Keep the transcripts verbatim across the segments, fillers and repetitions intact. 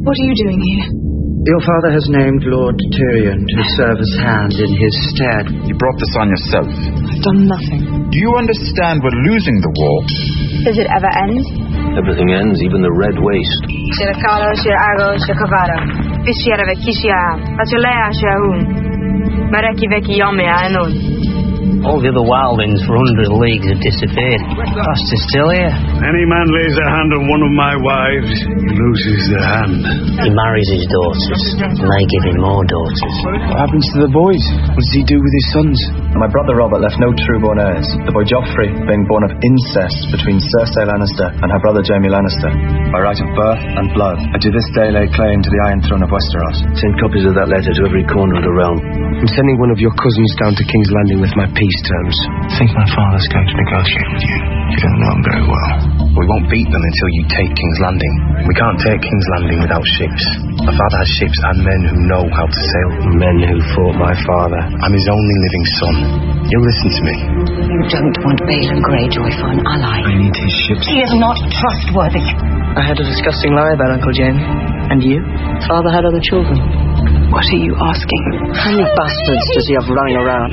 What are you doing here? Your father has named Lord Tyrion to serve as hand in his stead. You brought this on yourself. I've done nothing. Do you understand we're losing the war? Does it ever end? Everything ends, even the Red Waste. Shirakalos, Shiragos, Shikavara. Vishiara Vekishia. Atulea Shaun. Mareki Veki Yomea Anon. All the other wildlings for hundred leagues have disappeared. Faster's still here. Any man lays a hand on one of my wives, he loses the hand. He marries his daughters, and they give him more daughters. What happens to the boys? What does he do with his sons? My brother Robert left no true-born heirs. The boy Joffrey being born of incest between Cersei Lannister and her brother Jaime Lannister. By right of birth and blood, I do this day lay claim to the Iron Throne of Westeros. Send copies of that letter to every corner of the realm. I'm sending one of your cousins down to King's Landing with my peace terms. I think my father's going to negotiate with you. You don't know him very well. We won't beat them until you take King's Landing. We can't take King's Landing without ships. My father has ships and men who know how to sail. Men who fought my father. I'm his only living son. You listen to me. You don't want Balon Greyjoy for an ally. I need his ships. He is not trustworthy. I had a disgusting lie about Uncle Jaime. And you? Father had other children. What are you asking? How many bastards does he have running around?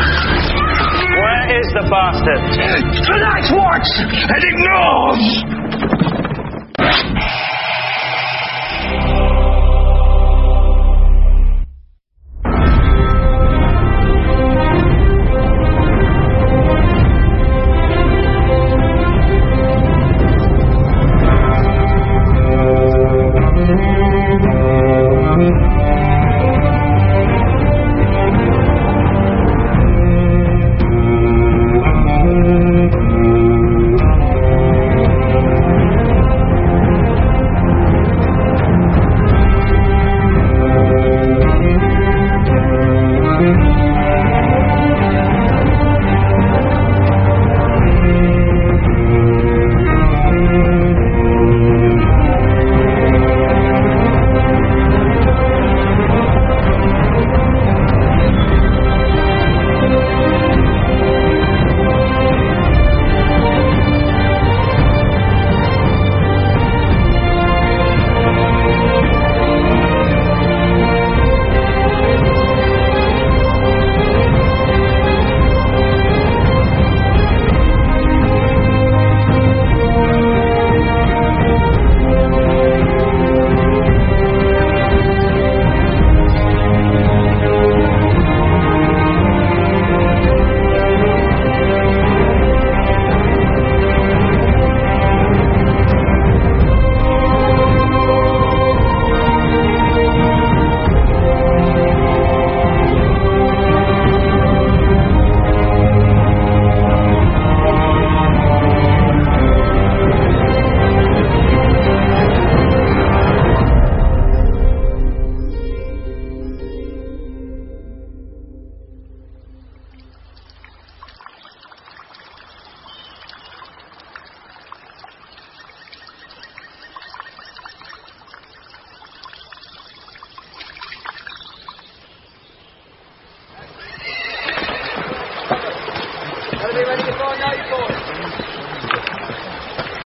Where is the bastard? Tonight's watch, heading north!